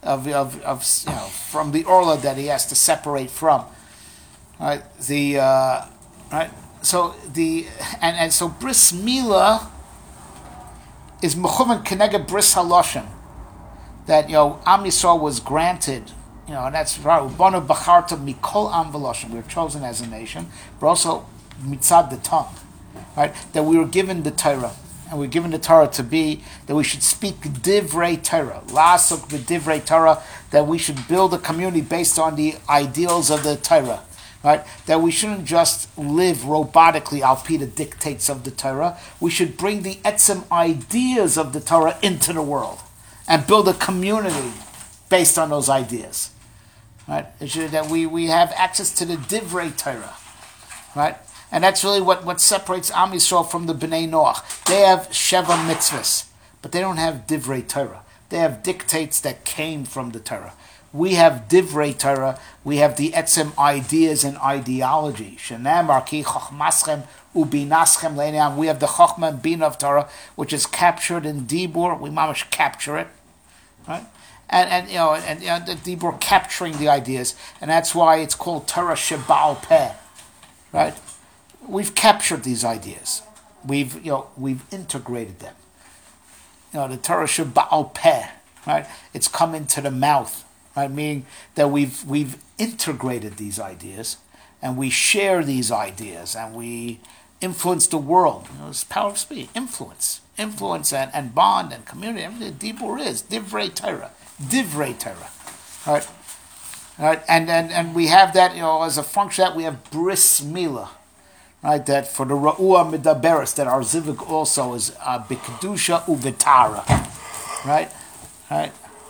of, of, of you know, from the orla that he has to separate from. Right? The uh, right. So the and, and so bris mila is mechumen keneged bris haloshen, that you know Am Yisrael was granted. You know, and that's right. Ubanu b'charta mikol am v'loshen. We were chosen as a nation, but also mitzad the tongue, right? That we were given the Torah, and we were given the Torah to be that we should speak divrei Torah, lasuk b'divrei Torah. That we should build a community based on the ideals of the Torah, right? That we shouldn't just live robotically al pi the dictates of the Torah. We should bring the etzem ideas of the Torah into the world and build a community based on those ideas. Right, it should, that we, we have access to the divrei Torah, right, and that's really what, what separates Am Yisrael from the Bnei Noach. They have sheva mitzvahs, but they don't have divrei Torah. They have dictates that came from the Torah. We have divrei Torah. We have the etzem ideas and ideology. Shenamar ki chochmaschem ubinaschem le'neam. We have the chochma and bin of Torah, which is captured in dibur. We mamash capture it, right. And, and you know, and you know, the Dibur capturing the ideas, and that's why it's called Torah Sheba'al Peh, right? We've captured these ideas, we've you know we've integrated them. You know, the Torah Sheba'al Peh, right? It's come into the mouth, right? Meaning that we've we've integrated these ideas, and we share these ideas, and we influence the world. You know, it's power of speech, influence, influence, and, and bond and community. Everything the Dibur is Divrei Torah. Divrei Torah, right? Right, and, and and we have that, you know, as a function that we have bris mila, right? That for the ra'ua midaberes, that our zivug also is uh, b'kedusha uvitara, right? Right,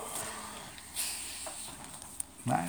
right.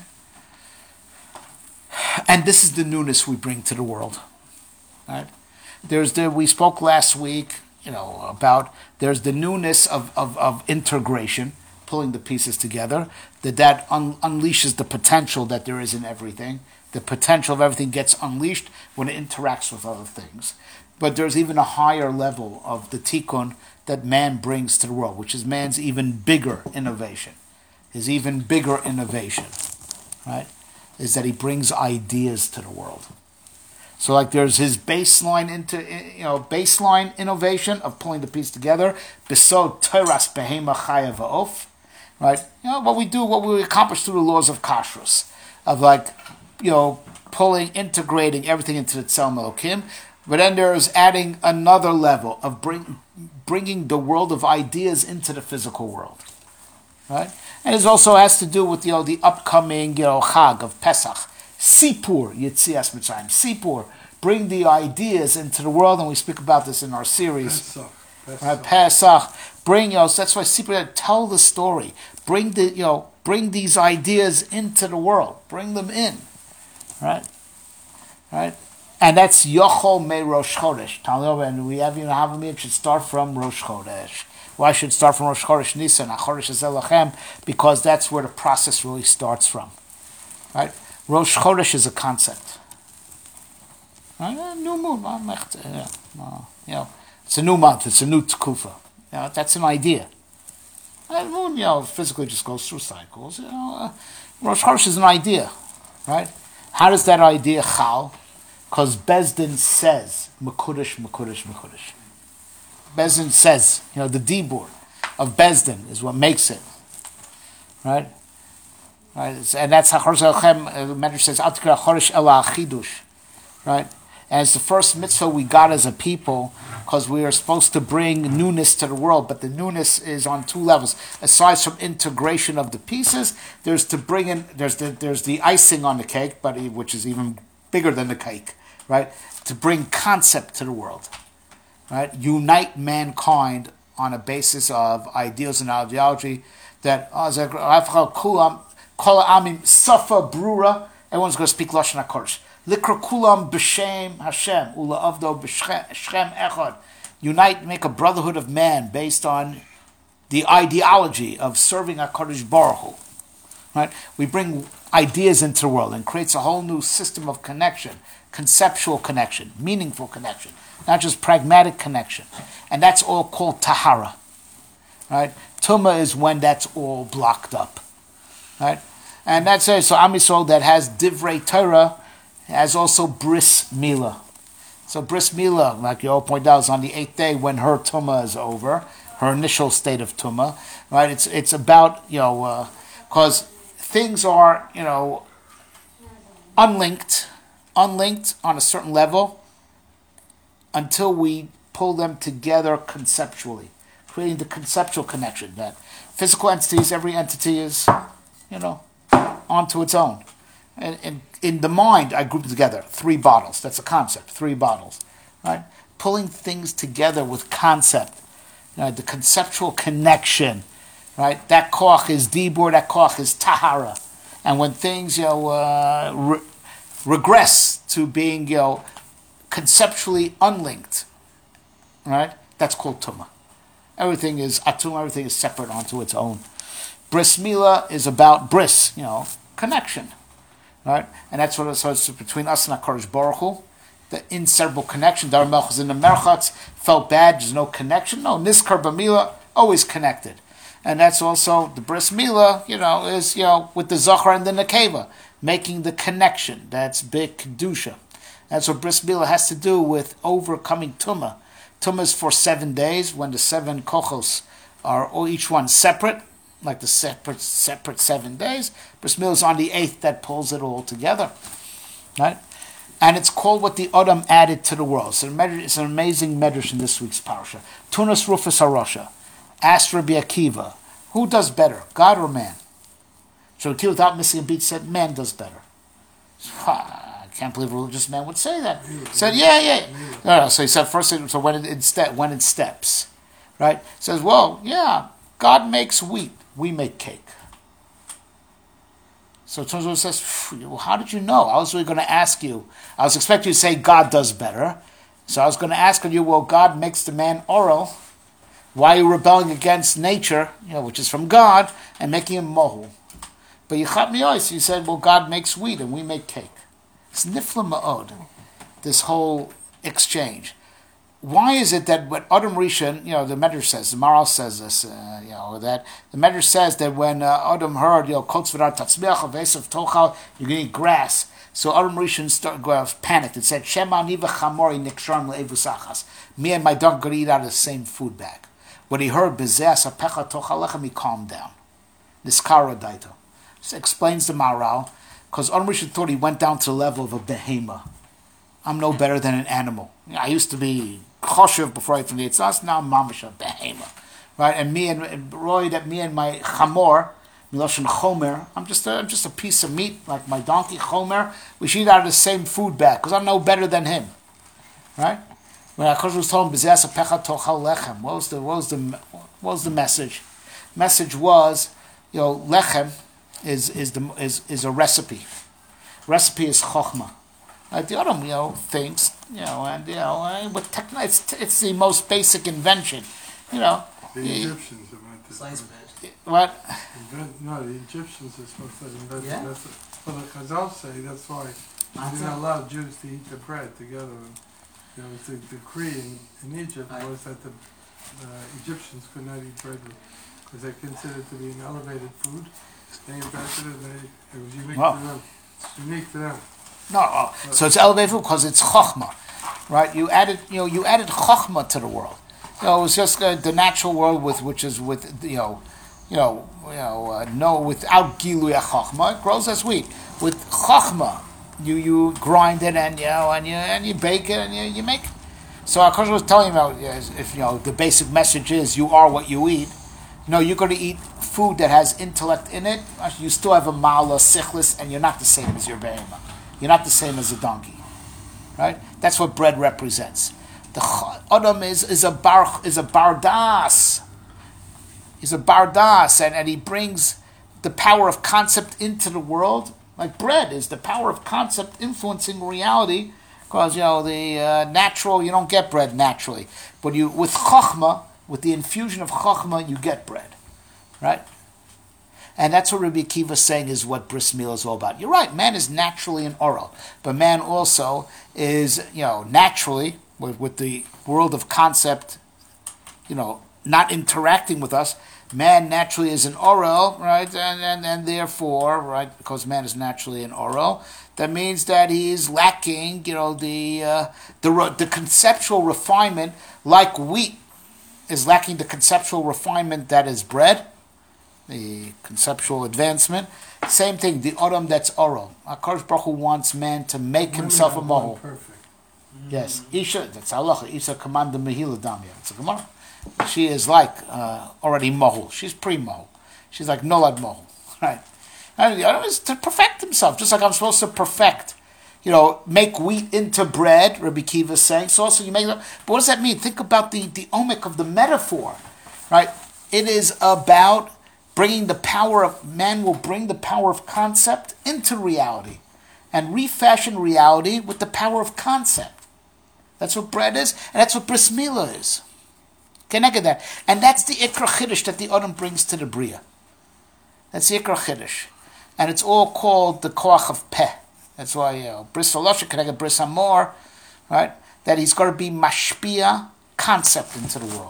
And this is the newness we bring to the world, right? There's the we spoke last week, you know, about there's the newness of of, of integration. Pulling the pieces together, that that un- unleashes the potential that there is in everything. The potential of everything gets unleashed when it interacts with other things. But there's even a higher level of the tikkun that man brings to the world, which is man's even bigger innovation. His even bigger innovation, right, is that he brings ideas to the world. So like there's his baseline into you know baseline innovation of pulling the piece together. Besod Toras behema chaya va'of. Right, you know what we do, what we accomplish through the laws of kashrus, of like, you know, pulling, integrating everything into the Tzelem Elokim. But then there's adding another level of bring, bringing the world of ideas into the physical world, right? And it also has to do with you know the upcoming you know Chag of Pesach, Sipur Yitzias Mitzrayim, Sipur, bring the ideas into the world, and we speak about this in our series. Pesach. Pesach. Right, Pesach. Bring, you know, so that's why Sipur, tell the story. Bring the, you know, bring these ideas into the world. Bring them in, right, right, and that's Yochol Me Rosh Chodesh. And we have, you know, Havamim should start from Rosh Chodesh. Why should it start from Rosh Chodesh Nisan? Chodesh Zelachem, because that's where the process really starts from, right? Rosh Chodesh is a concept. Right? New moon, you know, it's a new month. It's a new tekufa. You know, that's an idea. The moon, you know, physically just goes through cycles. You know, uh, Rosh Chodesh is an idea, right? How does that idea chal? Because Bezdin says, Mekudesh, Mekudesh, Mekudesh. Bezdin says, you know, the dibur of Bezdin is what makes it, right? Right, it's, and that's how Chodesh Elchem, the Medrash says, Al Tikra Chodesh Ela Achidush, right? And it's the first mitzvah we got as a people because we are supposed to bring newness to the world, but the newness is on two levels. Aside from integration of the pieces, there's to bring in, there's the, there's the icing on the cake, but which is even bigger than the cake, right? To bring concept to the world, right? Unite mankind on a basis of ideals and ideology that, everyone's going to speak Lashon HaKodesh. Likra kulam b'shem Hashem ula avdo b'shem echad. Unite, make a brotherhood of man based on the ideology of serving HaKadosh Baruch Hu. Right? We bring ideas into the world and creates a whole new system of connection, conceptual connection, meaningful connection, not just pragmatic connection. And that's all called tahara. Right? Tumah is when that's all blocked up. right? And that's it. So Am Yisrael that has Divrei Torah has also Bris Milah. So Bris Milah, like you all pointed out, is on the eighth day when her Tumah is over, her initial state of Tumah, right? It's it's about, you know, because uh, things are, you know, unlinked, unlinked on a certain level until we pull them together conceptually, creating the conceptual connection that physical entities, every entity is, you know, onto its own. And, and in the mind, I group together three bottles. That's a concept, three bottles, right? Pulling things together with concept, you know, the conceptual connection, right? That koach is dibur, that koach is tahara. And when things, you know, uh, re- regress to being, you know, conceptually unlinked, right? That's called tumah. Everything is atum, everything is separate onto its own. Bris Milah is about bris, you know, connection, right? And that's what so it's between us and HaKadosh Baruch Hu, the inseparable connection. Dar Melch is in the Merchatz, felt bad, there's no connection. No, Niskar B'Milah, always connected. And that's also, the Bris Milah, you know, is, you know, with the Zachar and the Nekeva, making the connection. That's Big Kedusha. That's what Bris Milah has to do with overcoming Tumah. Tumah is for seven days, when the seven kochos are all each one separate, like the separate separate seven days. Bris Milah is on the eighth that pulls it all together, right? And it's called what the Adam added to the world. So it's an amazing medrash in this week's parasha. Tunas Rufus Harosha. Asked Rabbi Akiva, who does better, God or man? So Akiva, without missing a beat, said, man does better. I can't believe a religious man would say that. He said, yeah, yeah. No, no, so he said, first, so when it, in step, when it steps, right? He says, well, yeah, God makes wheat, we make cake. So Tzimtzum says, well, how did you know? I was really going to ask you. I was expecting you to say God does better. So I was going to ask you, well, God makes the man oral. Why are you rebelling against nature, you know, which is from God, and making him mohu? But Yichat Miyos, you said, well, God makes wheat and we make cake. It's nifla ma'od, this whole exchange. Why is it that when Adam Rishon, you know, the Medrash says, the Maral says this, uh, you know, that the Medrash says that when uh, Adam heard, you know, Kotz v'rar tatzmiach avesav tochal, you're going to eat grass. So Adam Rishon started, uh, panicked and said, Shema ani v'chamori nikshram le'evusachas. Me and my dog going to eat out of the same food bag. When he heard bezeh asapecha tochal lechem, he calmed down. Niskara daito. This explains the Maral, because Adam Rishon thought he went down to the level of a behemoth. I'm no better than an animal. I used to be choshev before I from the Yitzhak, now I'm mamish a behemoth. Right? And me and, and Roy, that me and my chamor, miloshen chomer, I'm just a, I'm just a piece of meat, like my donkey chomer. We should eat out of the same food bag, because I'm no better than him. Right? When HaKadosh was told him, B'zeh asapecha tochal lechem, what was the what was the what was the message? Message was, you know, lechem is is the is is a recipe. Recipe is chokhmah. Uh, the Adam, you know, thinks, you know, and you know, uh, with techno- it's it's the most basic invention, you know. The Egyptians invented Slice it. bread. What? Invent, no, the Egyptians are supposed to invent Yeah? the method. Well, the Chazal say that's why they didn't Matzah? allow Jews to eat the bread together. And, you know, the decree in, in Egypt Aye. was that the uh, Egyptians could not eat bread because they considered it to be an elevated food. They invented it. And they, it was unique Wow. to them. It's unique to them. No, uh, so it's elevated because it's chokhmah, right? You added, you know, you added chokhmah to the world. You know, it was just uh, the natural world with which is with, you know, you know, you know, uh, no, without gilui chokhmah, it grows as wheat. With chokhmah, you you grind it and you know and you and you bake it and you, you make it. So Akash was telling you about if you know the basic message is you are what you eat. No, you're going to eat food that has intellect in it. You still have a mala sichlis, and you're not the same as your behemah. You're not the same as a donkey, right? That's what bread represents. The Adam is, is a bar is a bardas. He's a bardas, and, and he brings the power of concept into the world. Like bread is the power of concept influencing reality, because you know the uh, natural you don't get bread naturally, but you with chokhmah, with the infusion of chokhmah, you get bread, right? And that's what Rabbi Akiva is saying is what bris milah is all about. You're right, man is naturally an oral, but man also is, you know, naturally, with, with the world of concept, you know, not interacting with us, man naturally is an oral, right? And, and and therefore, right, because man is naturally an oral, that means that he is lacking, you know, the uh, the the conceptual refinement, like wheat is lacking the conceptual refinement that is bread, the conceptual advancement. Same thing, the Adam that's oral. HaKadosh Baruch Hu wants man to make Women himself a are born mohel. perfect. Yes, Isha, that's halacha. Isha command the mehila damya. It's a gemara. She is like uh, already mohel. She's pre-mohel. She's like nolad mohel, right? And the other is to perfect himself, just like I'm supposed to perfect, you know, make wheat into bread. Rabbi Kiva is saying so. Also, you make. But what does that mean? Think about the the omic of the metaphor, right? It is about bringing the power of man will bring the power of concept into reality, and refashion reality with the power of concept. That's what bread is, and that's what bris milah is. Connect that, and that's the ikra chiddush that the Adam brings to the bria. That's the ikra chiddush, and it's all called the koach of peh. That's why you know, bris halosha connected bris hamor, right? That he's got to be mashpia concept into the world.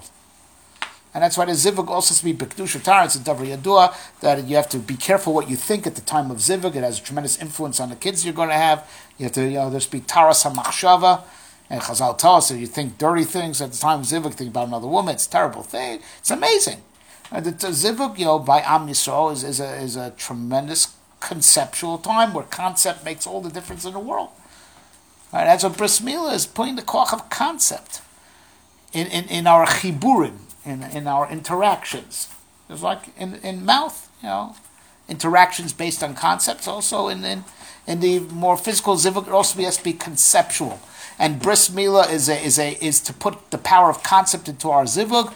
And that's why the zivug also has to be b'kedusha Torah. It's a davar yadua that you have to be careful what you think at the time of zivug. It has a tremendous influence on the kids you're going to have. You have to, you know, there's be taras hamachshava, and Chazal tell us that you think dirty things at the time of zivug. Think about another woman. It's a terrible thing. It's amazing. And the, the zivug, you know, by Am Yisrael is, is a is a tremendous conceptual time where concept makes all the difference in the world. Right? That's what bris milah is, putting the koach of concept in in, in our chiburim. In, in our interactions. It's like in, in mouth, you know, interactions based on concepts. Also in, in, in the more physical zivug, it also has to be conceptual. And bris milah is a, is a is to put the power of concept into our zivug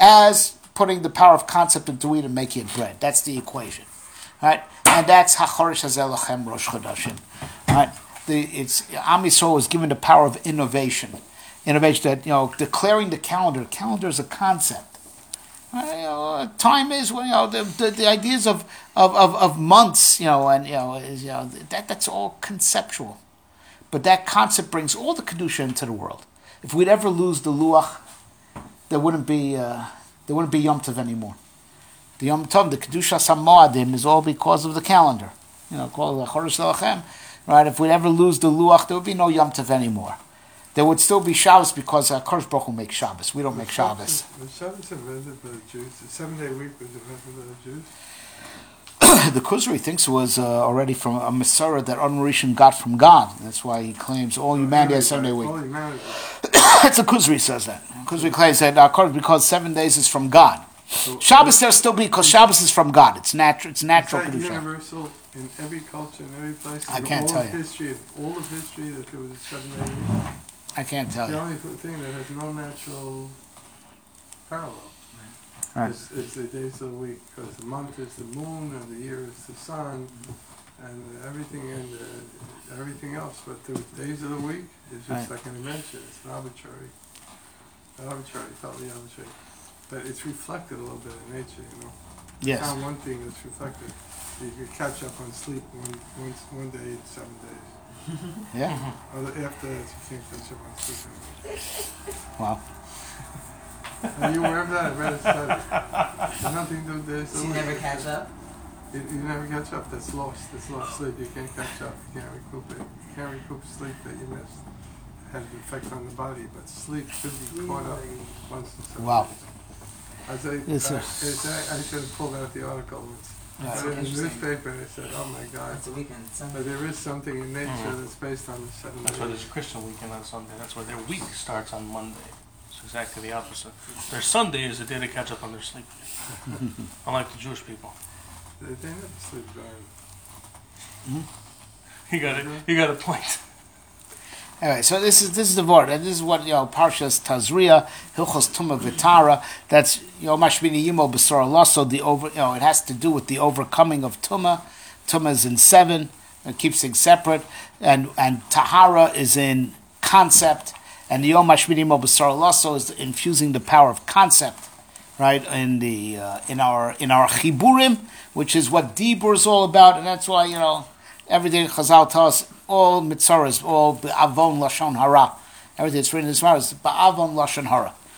as putting the power of concept into wheat and making it bread. That's the equation, right? And that's hachorish hazel lachem rosh chodashim, right? The it's Am Yisrael is given the power of innovation. Innovation that, you know, declaring the calendar. Calendar is a concept. Uh, you know, time is, well, you know, the, the, the ideas of, of, of, of months, you know, and, you know, is, you know, that, that's all conceptual. But that concept brings all the Kedusha into the world. If we'd ever lose the Luach, there wouldn't be, uh, there wouldn't be Yom Tov anymore. The Yom Tov, the Kedusha Samoadim is all because of the calendar. You know, called the Chodesh Lachem, right? If we'd ever lose the Luach, there would be no Yom Tov anymore. There would still be Shabbos because uh, Kodesh Baruch Hu makes Shabbos. We don't make Shabbos. Was Shabbos invented by the Jews? The seven-day week was invented by the Jews? The Kuzri thinks it was uh, already from a Masorah that Adon got from God. That's why he claims all humanity has seven-day week. All humanity. That's the Kuzri says that. Kuzri claims that uh, Kodesh, because seven days is from God. So, Shabbos there still be because Shabbos is from God. It's natural. It's natural. Is that Kedusha. universal in every culture, in every place? I In can't all tell of you. History, of all of history, that there was a seven-day week. I can't tell The you. only thing that has no natural parallel Right. is, is the days of the week, because the month is the moon and the year is the sun, and everything in the, everything else. But the days of the week is just Right. like an invention. It's an arbitrary, arbitrary, totally arbitrary. But it's reflected a little bit in nature, you know. Yes. Found one thing that's reflected. You can catch up on sleep one, once, one day in seven days. Yeah. Other, after that, you can't catch up on sleep anymore. Wow. Are you aware of that? I read a study. There's nothing to do with this. So you never catch up? You, you never catch up. That's lost. That's lost sleep. You can't catch up. You can't recoup it. You can't recoup sleep that you missed. It has an effect on the body, but sleep should be caught up once in seven Wow. days. I say, Yes, uh, sir. it's, I, I should have pulled out the article. It's, Yeah. I read it in the Interesting. newspaper and I said, oh my God. It's a weekend. Sunday. But there is something in nature Mhm. that's based on the seven That's why days. there's a Christian weekend on Sunday. That's why their week starts on Monday. It's exactly the opposite. Their Sunday is the day they catch up on their sleep. Unlike the Jewish people. They, they never sleep during. You got it. You got a point. Anyway, so this is this is the word, and this is what, you know, Parshas Tazria, Hilchos Tumah Vitara. That's, you know, Mashmini Yimo B'Sor Lasso. The over, you know, it has to do with the overcoming of Tumah. Tumah is in seven. It keeps things separate, and and Tahara is in concept, and the Yom Mashmini Yimo B'Sor Lasso is infusing the power of concept, right, in the uh, in our in our Chiburim, which is what Dibur is all about, and that's why, you know, everything Chazal tells us, all mitzaras, all ba'avon lashon hara. Everything that's written in this matter is ba'avon lashon hara.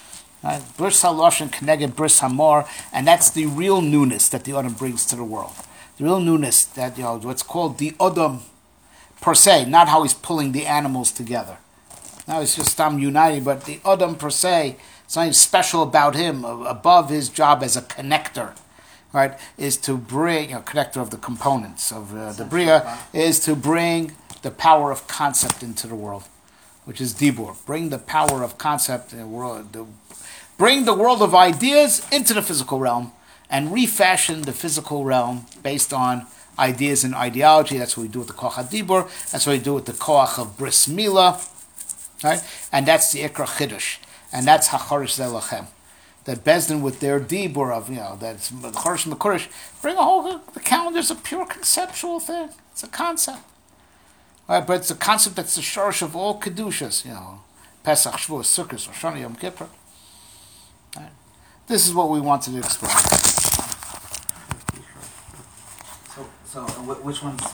Right? Bris haloshen keneged bris hamor, and that's the real newness that the Odom brings to the world. The real newness that, you know, what's called the Odom per se, not how he's pulling the animals together. Now it's just I'm uniting, but the Odom per se, something special about him, above his job as a connector, right, is to bring, you know, connector of the components of uh, the Bria, is to bring the power of concept into the world, which is Dibur. Bring the power of concept in the world, the, bring the world of ideas into the physical realm, and refashion the physical realm based on ideas and ideology. That's what we do with the Koach HaDibur. That's what we do with the Koach of Bris Milah, right? And that's the Ikra Chiddush. And that's HaChorish Zelachem. That Bezdin with their Dibur of, you know, that's the Chorish and the Kurish, bring a whole, the calendar's a pure conceptual thing. It's a concept. Right? But it's a concept that's the shorish of all Kedushas, you know, Pesach, Shavuos, Sukkot, Rosh Hashanah, Yom Kippur. Right? This is what we wanted to explain. So, so uh, wh- which one's